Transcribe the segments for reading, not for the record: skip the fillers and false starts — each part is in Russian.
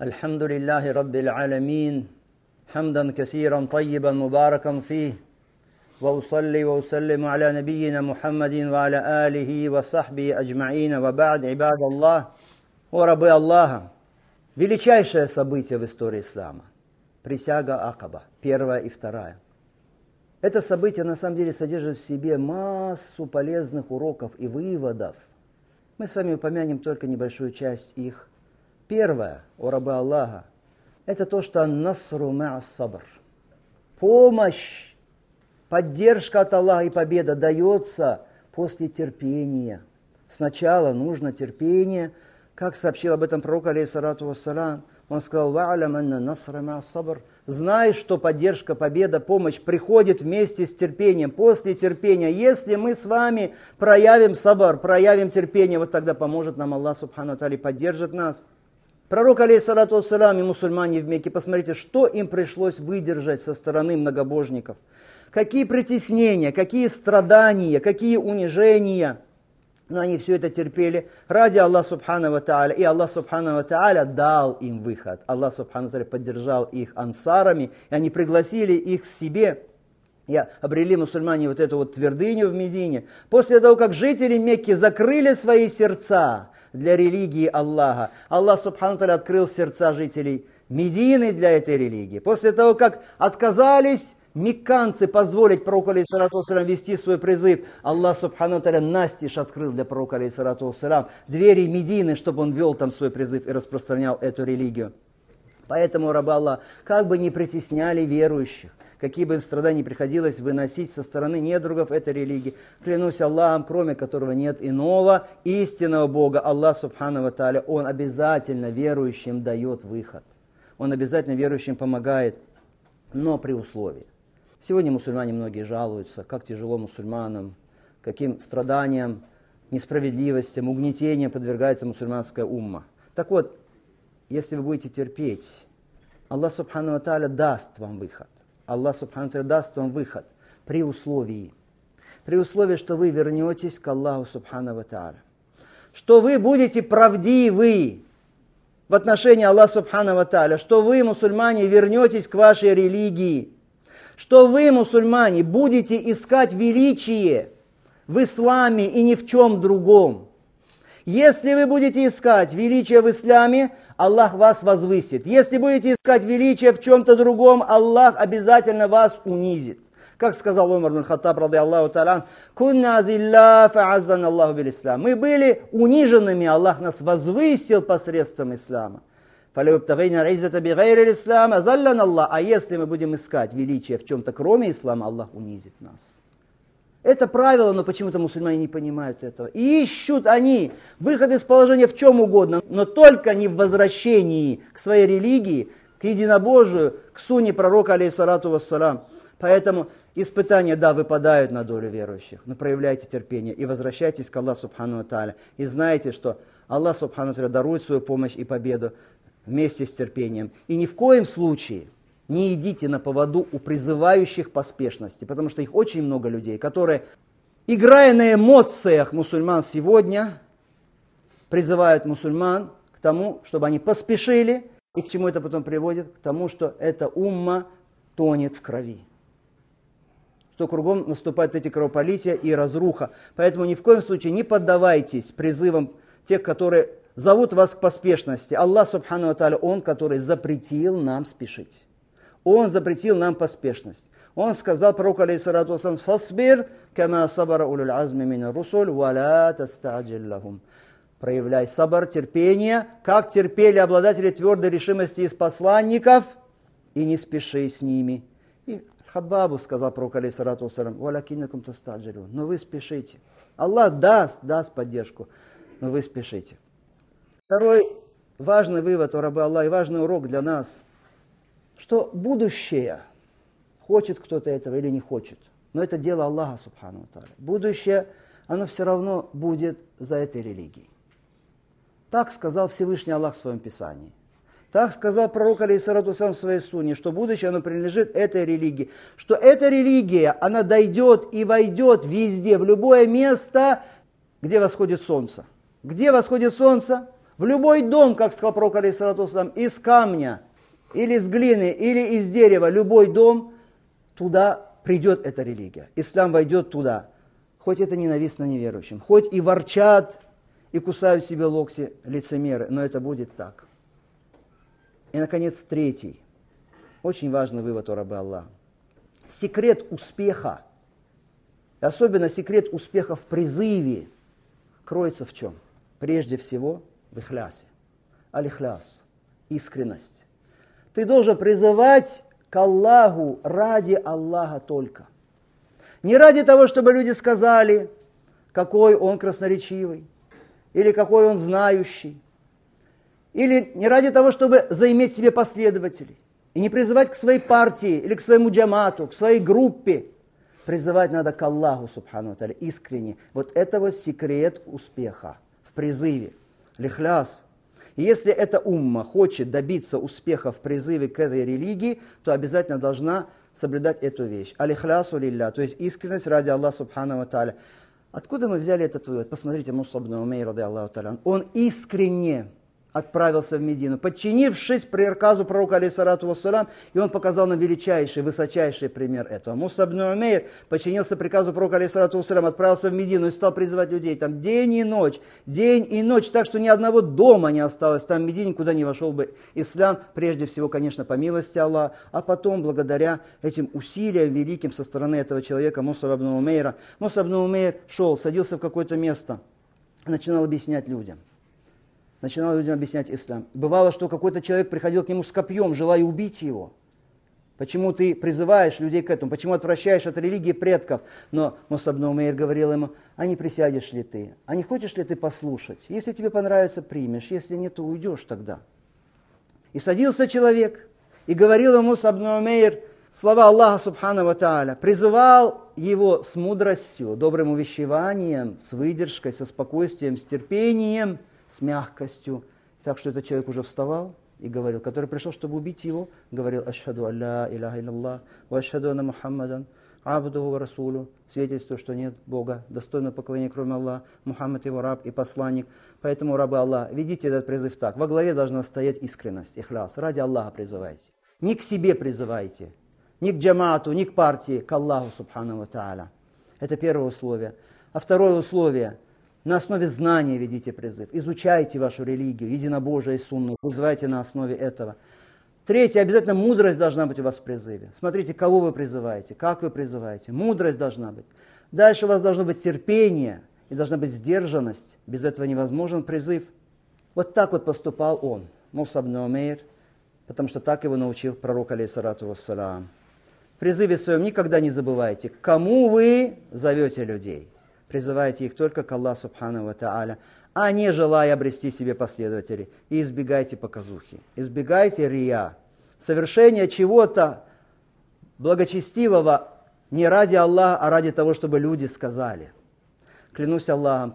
الحمد لله رب العالمين حمدا كثيرا طيبا مباركا فيه وأصلي وأسلم على نبينا محمد وعلى آله وصحبه أجمعين وبعد عباد الله ورабы Аллаха. Величайшее событие в истории ислама. Присяга Акаба, первая и вторая. Это событие на самом деле содержит в себе массу полезных уроков и выводов. Мы с вами упомянем только небольшую часть их. Первое, о рабы Аллаха, это то, что насру ма'ас сабр. Помощь, поддержка от Аллаха и победа дается после терпения. Сначала нужно терпение. Как сообщил об этом пророк, алейхиссалату вассалям, он сказал: «Ва'алям анна насра ма'ас сабр». Знай, что поддержка, победа, помощь приходит вместе с терпением, после терпения. Если мы с вами проявим сабр, проявим терпение, вот тогда поможет нам Аллах субхану ва тааля, поддержит нас. Пророк, алейхиссалату вассалям, и мусульмане в Мекке, посмотрите, что им пришлось выдержать со стороны многобожников. Какие притеснения, какие страдания, какие унижения. Но они все это терпели ради Аллаха субхану ва тааля. И Аллах субхану ва тааля дал им выход. Аллах субхану ва тааля поддержал их ансарами, и они пригласили их к себе. И обрели мусульмане вот эту вот твердыню в Медине. После того, как жители Мекки закрыли свои сердца для религии Аллаха, Аллах субхану ва тааля открыл сердца жителей Медины для этой религии. После того, как отказались мекканцы позволить пророку, алейхиссалату вассалям, вести свой призыв, Аллах субхану ва тааля настежь открыл для пророка, алейхиссалату вассалям, двери Медины, чтобы он вел там свой призыв и распространял эту религию. Поэтому, рабы Аллах, как бы ни притесняли верующих, какие бы им страдания ни приходилось выносить со стороны недругов этой религии, клянусь Аллахом, кроме которого нет иного истинного Бога, Аллах субхану ва тааля, Он обязательно верующим дает выход. Он обязательно верующим помогает, но при условии. Сегодня мусульмане многие жалуются, как тяжело мусульманам, каким страданиям, несправедливостям, угнетениям подвергается мусульманская умма. Так вот, если вы будете терпеть, Аллах субхану ва тааля даст вам выход. Аллах субхану ва тааля даст вам выход при условии, что вы вернетесь к Аллаху субхану ва тааля, что вы будете правдивы в отношении Аллаха субхану ва тааля, что вы, мусульмане, вернетесь к вашей религии, что вы, мусульмане, будете искать величие в исламе и ни в чем другом. Если вы будете искать величие в исламе, Аллах вас возвысит. Если будете искать величие в чем-то другом, Аллах обязательно вас унизит. Как сказал Умар ибн Хаттаб, ради Аллаху та'аля, «Кунна азилля фа'аззана Аллаху бил ислам». Мы были униженными, Аллах нас возвысил посредством ислама. А если мы будем искать величие в чем-то кроме ислама, Аллах унизит нас. Это правило, но почему-то мусульмане не понимают этого. И ищут они выход из положения в чем угодно, но только не в возвращении к своей религии, к единобожию, к сунне пророка, алейхиссалату вассалам. Поэтому испытания, да, выпадают на долю верующих, но проявляйте терпение и возвращайтесь к Аллаху субхану ва тааля. И знайте, что Аллах субхану ва тааля дарует свою помощь и победу вместе с терпением. И ни в коем случае не идите на поводу у призывающих поспешности, потому что их очень много людей, которые, играя на эмоциях мусульман сегодня, призывают мусульман к тому, чтобы они поспешили, и к чему это потом приводит? К тому, что эта умма тонет в крови. Что кругом наступают эти кровопролития и разруха. Поэтому ни в коем случае не поддавайтесь призывам тех, которые зовут вас к поспешности. Аллах субхану ва тааля, Он, который запретил нам спешить. Он запретил нам поспешность. Он сказал пророку, алейхиссалату вассалям, «Фасбир, кама сабара улюль азми мина русуль, ва ла тастаджил лахум». Проявляй сабар, терпение, как терпели обладатели твердой решимости из посланников, и не спеши с ними. И Хаббабу сказал пророк, алейхиссалату вассалям, «Ва лакиннакум тастаджилун». Но вы спешите. Аллах даст поддержку, но вы спешите. Второй важный вывод, о рабы Аллаха, и важный урок для нас, что будущее, хочет кто-то этого или не хочет, но это дело Аллаха субхану ва тааля. Будущее, оно все равно будет за этой религией. Так сказал Всевышний Аллах в своем Писании. Так сказал пророк, алейхиссалату вассалям, в своей сунне, что будущее, оно принадлежит этой религии. Что эта религия, она дойдет и войдет везде, в любое место, где восходит солнце. Где восходит солнце? В В любой дом, как сказал пророк, алейхиссалату вассалам, из камня, или из глины, или из дерева, любой дом, туда придет эта религия. Ислам войдет туда. Хоть это ненавистно неверующим, хоть и ворчат, и кусают себе локти лицемеры, но это будет так. И, наконец, третий, очень важный вывод у раба Аллаха. Секрет успеха, особенно секрет успеха в призыве, кроется в чем? Прежде всего в ихлясе. Аль-ихляс, искренность. Ты должен призывать к Аллаху ради Аллаха только. Не ради того, чтобы люди сказали, какой он красноречивый, или какой он знающий, или не ради того, чтобы заиметь себе последователей, и не призывать к своей партии, или к своему джамату, к своей группе. Призывать надо к Аллаху, субхану ва тааля, искренне. Вот это вот секрет успеха в призыве. Лихляс. И если эта умма хочет добиться успеха в призыве к этой религии, то обязательно должна соблюдать эту вещь. Алихлясу лилля, то есть искренность ради Аллаха, субхану ва тааля. Откуда мы взяли этот вывод? Посмотрите, Мусаб ибн Умейр, ради Аллаху тааля. Он искренне отправился в Медину, подчинившись приказу пророка, алейхиссалату вассалам, и он показал нам величайший, высочайший пример этого. Мусаб ибн Умейр подчинился приказу пророка, алейхиссалату вассалам, отправился в Медину и стал призывать людей там день и ночь, так что ни одного дома не осталось там в Медине, куда не вошел бы ислам, прежде всего, конечно, по милости Аллаха, а потом, благодаря этим усилиям великим со стороны этого человека, Мусаба ибн Умейра. Мусаб ибн Умейр шел, садился в какое-то место, начинал объяснять людям. Начинал людям объяснять ислам. Бывало, что какой-то человек приходил к нему с копьем, желая убить его. Почему ты призываешь людей к этому? Почему отвращаешь от религии предков? Но Мусаб ибн Умейр говорил ему, а не присядешь ли ты? А не хочешь ли ты послушать? Если тебе понравится, примешь. Если нет, то уйдешь тогда. И садился человек, и говорил ему Мусаб ибн Умейр слова Аллаха субхану ва тааля. Призывал его с мудростью, добрым увещеванием, с выдержкой, со спокойствием, с терпением, с мягкостью. Так что этот человек уже вставал и говорил, который пришел, чтобы убить его, говорил: «Ашхаду алла иляха илляллах, ва ашхаду анна Мухаммадан, абдуху ва расулю», свидетельствует, что нет Бога, достойного поклонения, кроме Аллаха, Мухаммад его раб и посланник. Поэтому, рабы Аллаха, ведите этот призыв так. Во главе должна стоять искренность, ихляс. Ради Аллаха призывайте. Не к себе призывайте, не к джамаату, не к партии, к Аллаху, субхану ва тааля. Это первое условие. А второе условие – на основе знания ведите призыв. Изучайте вашу религию, единобожие и сунну. Призывайте на основе этого. Третье, обязательно мудрость должна быть у вас в призыве. Смотрите, кого вы призываете, как вы призываете. Мудрость должна быть. Дальше у вас должно быть терпение и должна быть сдержанность. Без этого невозможен призыв. Вот так вот поступал он, Мусаб ибн Умейр, потому что так его научил пророк, алейхиссалату вассалам. В призыве своем никогда не забывайте, к кому вы зовете людей. Призывайте их только к Аллаху субхану ва тааля, а не желая обрести себе последователей. И избегайте показухи, избегайте рия, совершения чего-то благочестивого не ради Аллаха, а ради того, чтобы люди сказали. Клянусь Аллахом,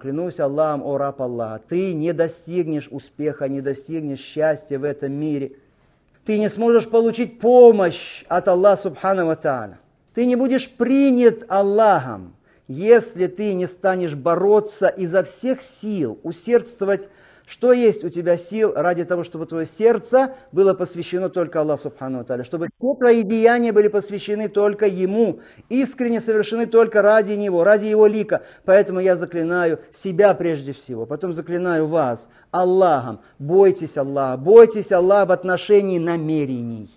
о раб Аллаха, ты не достигнешь успеха, не достигнешь счастья в этом мире. Ты не сможешь получить помощь от Аллаха субхану ва тааля. Ты не будешь принят Аллахом, если ты не станешь бороться изо всех сил, усердствовать, что есть у тебя сил ради того, чтобы твое сердце было посвящено только Аллаху субхану ва тааля, чтобы все твои деяния были посвящены только Ему, искренне совершены только ради Него, ради Его лика. Поэтому я заклинаю себя прежде всего, потом заклинаю вас Аллахом. Бойтесь Аллаха в отношении намерений,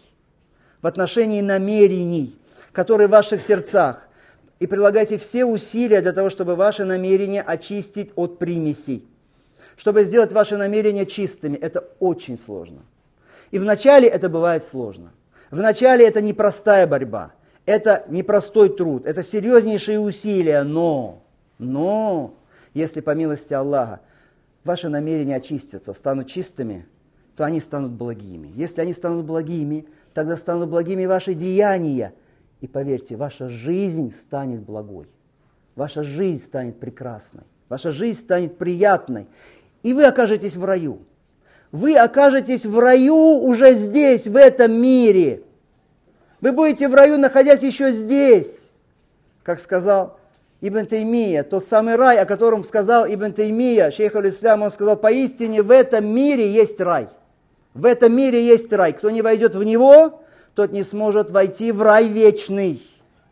которые в ваших сердцах. И прилагайте все усилия для того, чтобы ваши намерения очистить от примесей. Чтобы сделать ваши намерения чистыми. Это очень сложно. И вначале это бывает сложно. Вначале это непростая борьба. Это непростой труд. Это серьезнейшие усилия. Но, если по милости Аллаха ваши намерения очистятся, станут чистыми, то они станут благими. Если они станут благими, тогда станут благими ваши деяния. И поверьте, ваша жизнь станет благой, ваша жизнь станет прекрасной, ваша жизнь станет приятной, и вы окажетесь в раю. Вы окажетесь в раю уже здесь, в этом мире. Вы будете в раю, находясь еще здесь. Как сказал Ибн Таймия, тот самый рай, о котором сказал Ибн Таймия, шейх аль-Ислам, он сказал, поистине в этом мире есть рай. В этом мире есть рай. Кто не войдет в него, тот не сможет войти в рай вечный.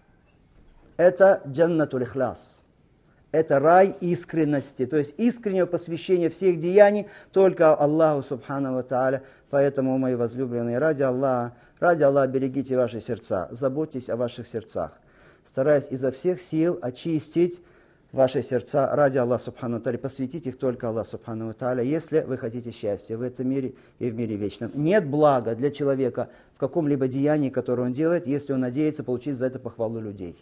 Это джаннатуль ихляс. Это рай искренности, то есть искреннего посвящения всех деяний только Аллаху Субхану ва Тааля. Поэтому, мои возлюбленные, ради Аллаха, берегите ваши сердца, заботьтесь о ваших сердцах, стараясь изо всех сил очистить ваши сердца ради Аллаха Субхану ва Тааля, посвятить их только Аллаху Субхану ва Тааля, если вы хотите счастья в этом мире и в мире вечном. Нет блага для человека в каком-либо деянии, которое он делает, если он надеется получить за это похвалу людей.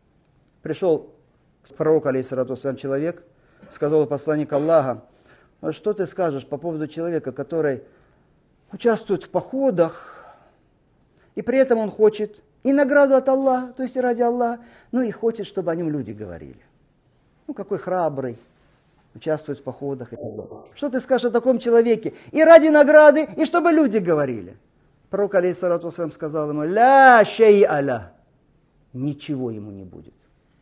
Пришел пророк, алейхиссалату вассалям, человек, сказал посланник Аллаха, что ты скажешь по поводу человека, который участвует в походах, и при этом он хочет и награду от Аллаха, то есть и ради Аллаха, но и хочет, чтобы о нем люди говорили. Какой храбрый, участвует в походах и так далее. Что ты скажешь о таком человеке? И ради награды, и чтобы люди говорили. Пророк, алейхиссалату вассалям, сказал ему, ля шей аля, ничего ему не будет.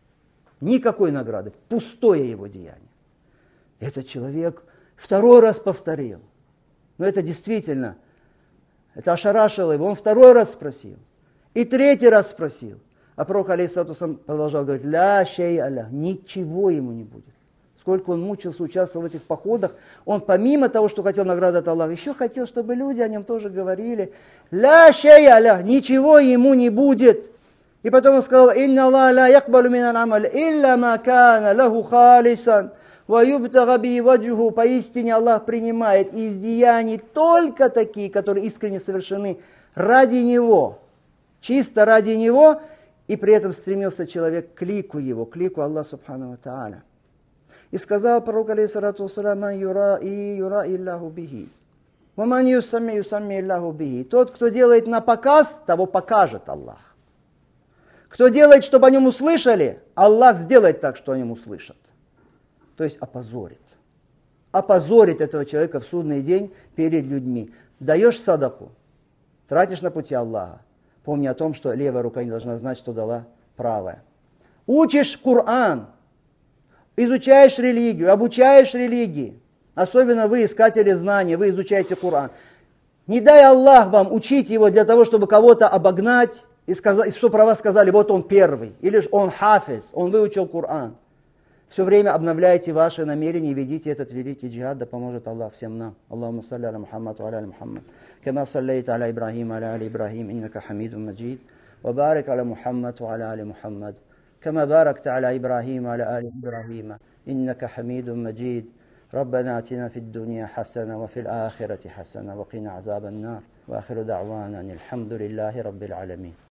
Никакой награды, пустое его деяние. Этот человек второй раз повторил. Но это действительно, это ошарашило его. Он второй раз спросил. И третий раз спросил. А пророк, алейхиссалату вассалям, продолжал говорить, ля шей аля, ничего ему не будет. Сколько он мучился, участвовал в этих походах, он помимо того, что хотел награды от Аллаха, еще хотел, чтобы люди о нем тоже говорили. Ля шей аля, ничего ему не будет. И потом он сказал, «Инна Аллах ла якбалу минал амаль, илля ма кана лаху халисан, ва юбтага би ваджуху». Поистине Аллах принимает из деяний только такие, которые искренне совершены ради Него, чисто ради Него, и при этом стремился человек к лику Его, к лику Аллаха Субхану ва Тааля. И сказал пророк, алейхиссалату вассалям, «Ман юраи Аллаху бихи, ва ман юсамми Аллаху бихи». Тот, кто делает на показ, того покажет Аллах. Кто делает, чтобы о нем услышали, Аллах сделает так, что о нем услышат. То есть опозорит. Опозорит этого человека в судный день перед людьми. Даешь садаку, тратишь на пути Аллаха. Помни о том, что левая рука не должна знать, что дала правая. Учишь Коран, изучаешь религию, обучаешь религии. Особенно вы, искатели знаний, вы изучаете Коран. Не дай Аллах вам учить его для того, чтобы кого-то обогнать, и что про вас сказали, вот он первый, или же он хафиз, он выучил Коран. Все время обновляйте ваши намерения и ведите этот великий джихад, да поможет Аллах всем нам. Аллахумма салли аля Мухаммад ва аля Мухаммад. Кама саллайта аля Ибрахим ва аля али Ибрахим, иннака хамидун маджид. Ва барик аля Мухаммад ва аля али Мухаммад. Кама баракта аля Ибрахим ва аля али Ибрахим, иннака хамидун маджид. ربنا آتنا في الدنيا حسنة وفي الآخرة حسنة وقنا عذاب النار وآخر دعوانا الحمد لله رب العالمين.